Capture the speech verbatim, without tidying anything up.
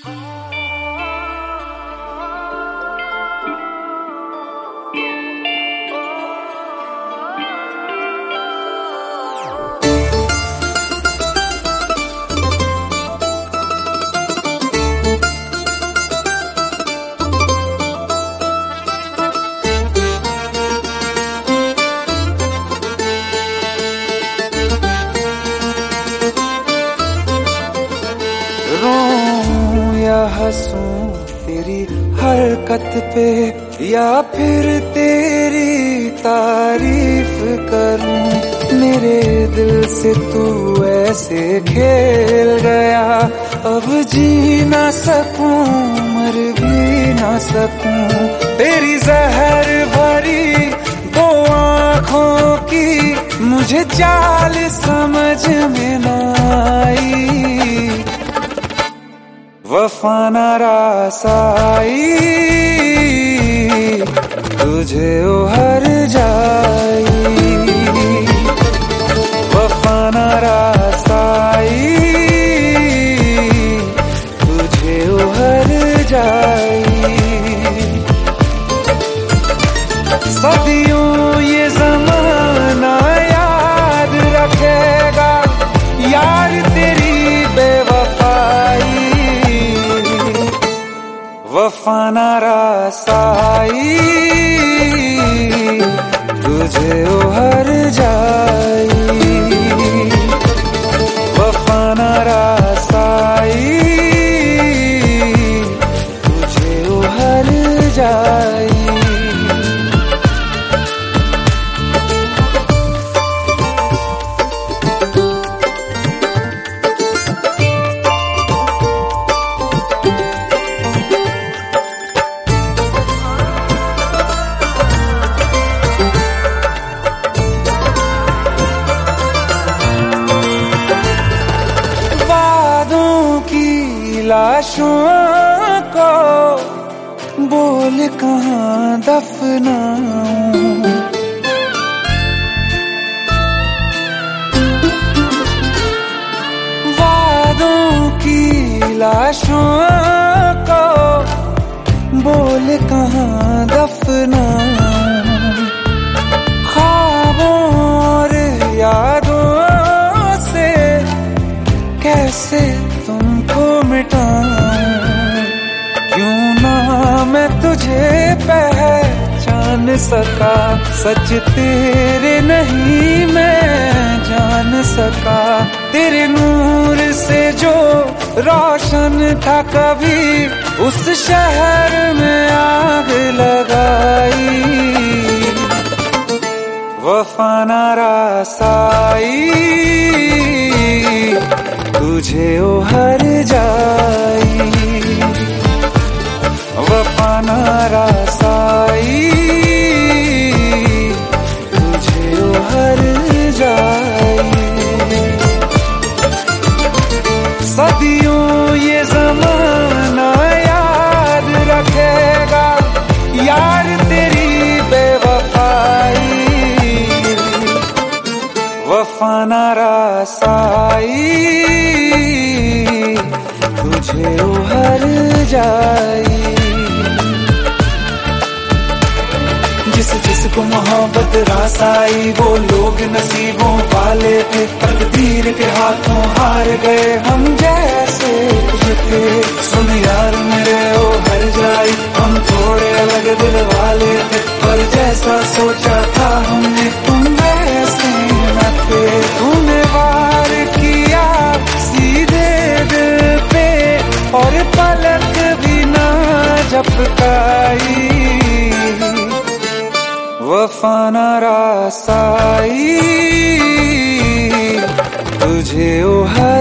रोऊं या हंसूं तेरी हरकत पे, या फिर तेरी तारीफ करूं। मेरे दिल से तू ऐसे खेल गया, अब जी ना सकूं मर भी ना सकूं। तेरी जहर भरी दो आँखों की मुझे चाल समझ में न आई। वफा न रास आई, तुझे उहर जाई। वफा न रास आई, तुझे उहर जाई। सदियों ये ज़माना याद रखेगा यार तेरी बेवफाई। वफा न रास आई, तुझे उहर जाई। वफा न रास आई, तुझे उहर जाई। लाशों को बोल कहाँ दफनाऊं, वादों की लाशों को बोल कहाँ दफनाऊं। ख्वाबों और यादों से कैसे तुमको मिटाऊं। क्यों ना मैं तुझे पहचान सका, सच तेरे नहीं मैं जान सका। तेरे नूर से जो रोशन था कभी, उस शहर में आग लगाई। वफा न रास आई, तुझे उहर जाई। वफा न रास आई, तुझे उहर जाई। सदियों ये ज़माना याद रखेगा यार तेरी बेवफाई। वफा न रास आई, तुझे उहर जाई। जिस जिसको मोहब्बत रास आई, वो लोग नसीबों वाले थे। तकदीर के हाथों हार गए हम जैसे थे। सुन यार मेरे ओ हर जाई, हम थोड़े अलग दिल वाले थे। पर जैसा सोचा था हमने तुम वैसे न थे। तूने वार किया सीधे दिल पे, और पलक भी ना झपकाई। वफा न रास आई, तुझे उहर